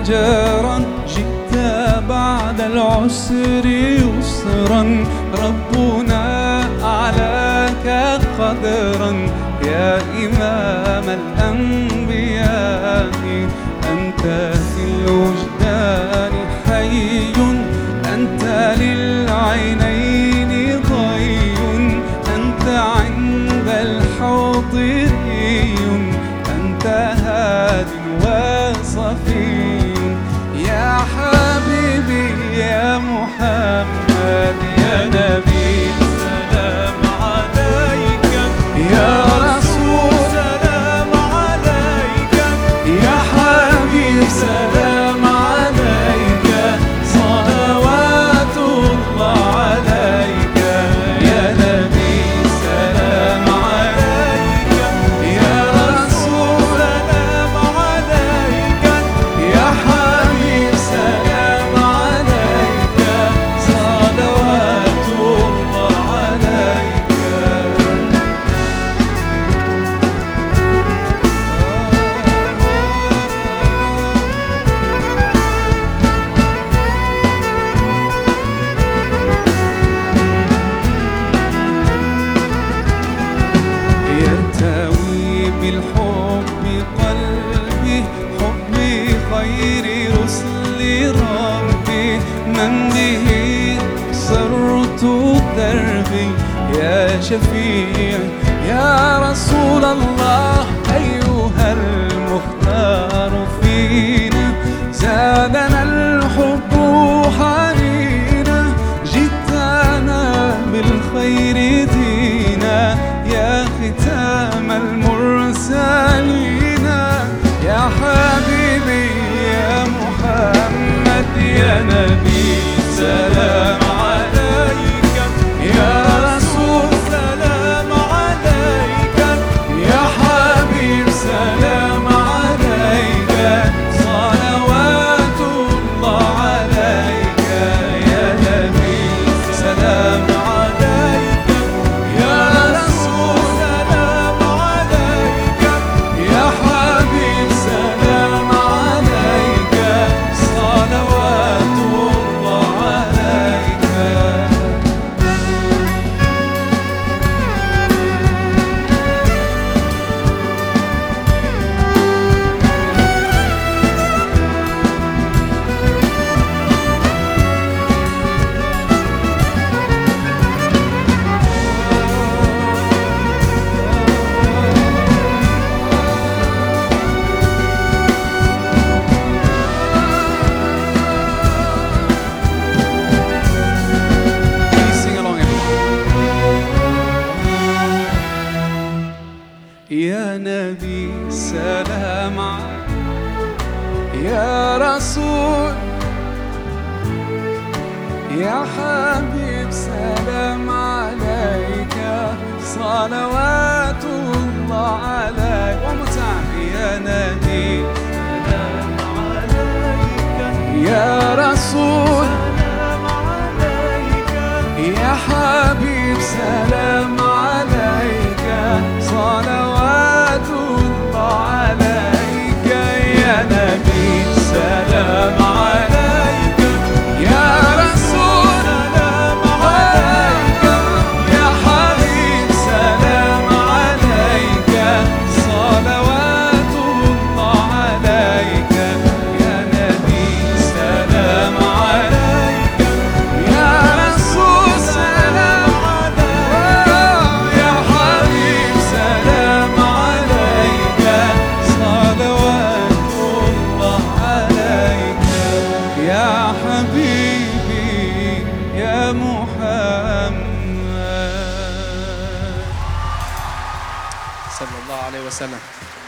فجرا جئت بعد العسر يسرا، ربنا أعلاك قدرا يا إمام الأنبياء. أنت في الوجدان حي، أنت للعينين ضي، أنت عند الحوض ري، أنت هاد وصفي يا حبيبي يا محمد يا نبي سلام عليك يا رسول سلام عليك يا حبيب سلام عليك صلوات الله عليك يا نبي سلام عليك يا رسول سلام عليك يا حبيب سلام عليك صلوات الله عليك. يرتوي بالحب قلبي، حبي خير رسل ربي، من به سرت دربي يا شفيع يا رسول الله. أيها المختار فينا زادنا الحب حنينا، جئتنا بالخير دينا يا ختام المرسلين يا حبيبي يا محمد يا نبي سلام عليك يا رسول سلام عليك يا حبيب سلام عليك صلوات الله عليك يا نبي سلام عليك يا رسول سلام عليك يا حبيب سلام عليك صلوات الله عليك. Please sing along, everyone. يا نبي سلام يا رسول يا حبيب سلام عليك صلوات الله عليك. One more time. يا نبي سلام عليك يا رسول سلام عليك يا حبيب سلام عليك صلوات الله عليك يا نبي سلام عليك يا رسول سلام عليك يا حبيب سلام عليك صلوات الله عليك يا نبي سلام عليك يا رسول سلام عليك يا حبيب سلام عليك صلوات الله عليك يا حبيبي يا محمد صلى الله عليه وسلم.